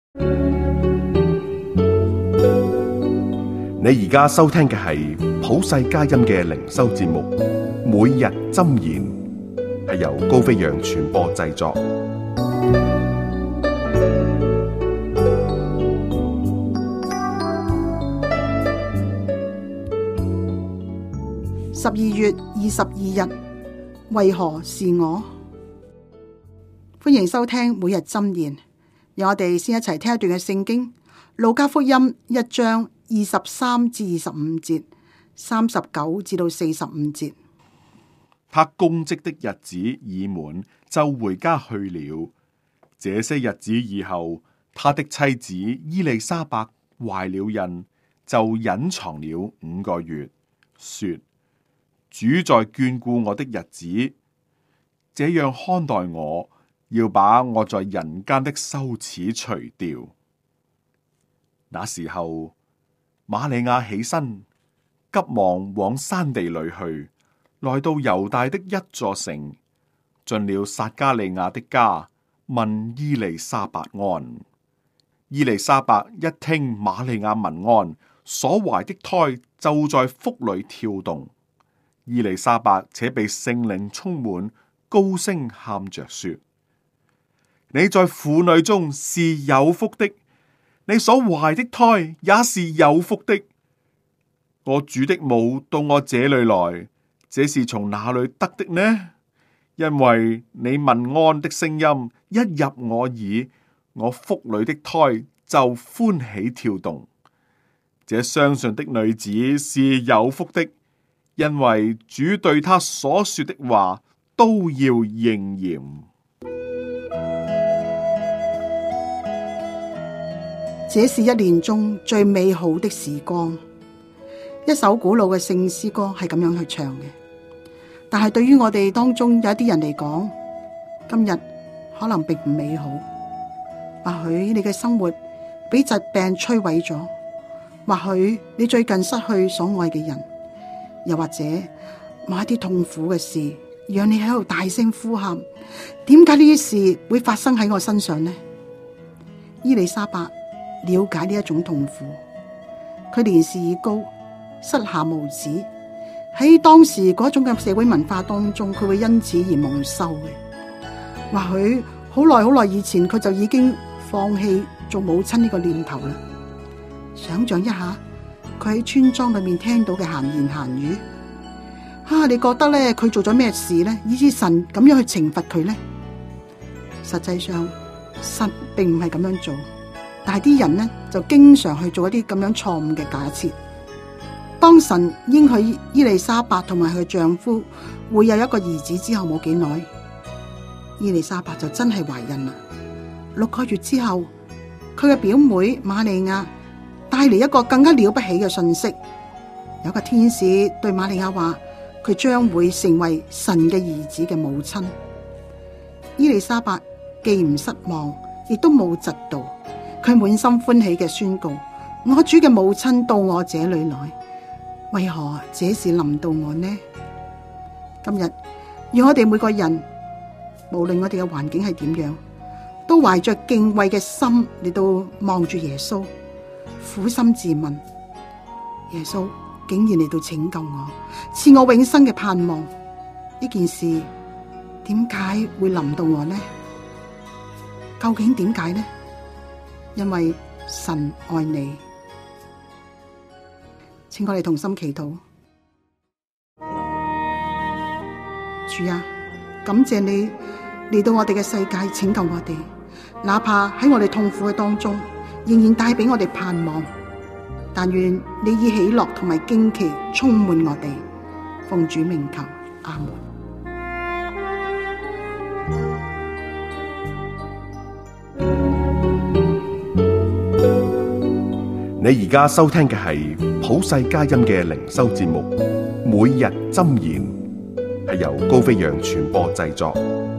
你而家收聽嘅係普世佳音嘅靈修節目，每日箴言，係由高飛揚傳播製作。 12月22日，為何是我？歡迎收聽每日箴言。讓我哋先一齊聽一段嘅聖經，路加福音1章23至25節，39至到45節。 他供職的日子已滿，就回家去了。這些日子以後，他的妻子伊麗莎白懷了孕，就隱藏了5個月，說：主在眷顧我的日子，這樣看待我，要把我在人間的羞恥除掉。那時候，瑪利亞起身，急忙往山地裏去，來到猶大的一座城，進了撒加利亞的家，問伊麗莎白安。伊麗莎白一聽瑪利亞問安，所懷的胎就在腹裏跳動。伊麗莎白且被聖靈充滿，高聲喊着說：你在婦女中是有福的，你所懷的胎也是有福的。我主的母到我這裏來，這是從哪裏得的呢？因為你問安的聲音一入我耳，我腹裏的胎就歡喜跳動。這相信的女子是有福的，因為主對她所說的話都要應驗。 這是一年中最美好的時光。一首古老嘅聖詩歌係咁樣去唱嘅，但係對於我哋當中有一啲人嚟講，今日可能並唔美好。或許你嘅生活俾疾病摧毀咗，或許你最近失去所愛嘅人，又或者某一啲痛苦嘅事，讓你喺度大聲呼喊：點解呢啲事會發生喺我身上呢？伊麗莎白了解呢一種痛苦，佢年事已高，膝下無子，喺當時嗰種嘅社會文化當中，佢會因此而蒙羞嘅。或許好耐以前，佢就已經放棄做母親呢個念頭啦。想象一下，佢喺村莊裏面聽到嘅閒言閒語，你覺得咧佢做咗咩事呢？以致神咁樣去懲罰佢呢？實際上，神並唔係咁樣做。但係啲人呢，就經常去做一啲咁樣錯誤嘅假設。當神應許伊麗莎白同埋佢丈夫會有一個兒子之後冇幾耐，伊麗莎白就真係懷孕啦。6個月之後，佢嘅表妹瑪利亞帶嚟一個更加了不起嘅信息。有個天使對瑪利亞話，佢將會成為神嘅兒子嘅母親。伊麗莎白既唔失望，亦都冇嫉妒。佢滿心歡喜嘅宣告：我主嘅母親到我這裏來，為何這事臨到我呢？今日讓我哋每個人，無論我哋嘅環境係點樣，都懷着敬畏嘅心嚟到望住耶穌，苦心自問：耶穌竟然嚟到拯救我，賜我永生嘅盼望，呢件事點解會臨到我呢？究竟點解呢？因為神愛你，請我哋同心祈禱。主啊，感謝你嚟到我哋嘅世界拯救我哋，哪怕喺我哋痛苦嘅當中，仍然帶俾我哋盼望。但願你以喜樂同埋驚奇充滿我哋，奉主名求，阿門。 你而家收聽嘅係普世佳音嘅靈修節目，每日箴言，係由高飛揚傳播製作。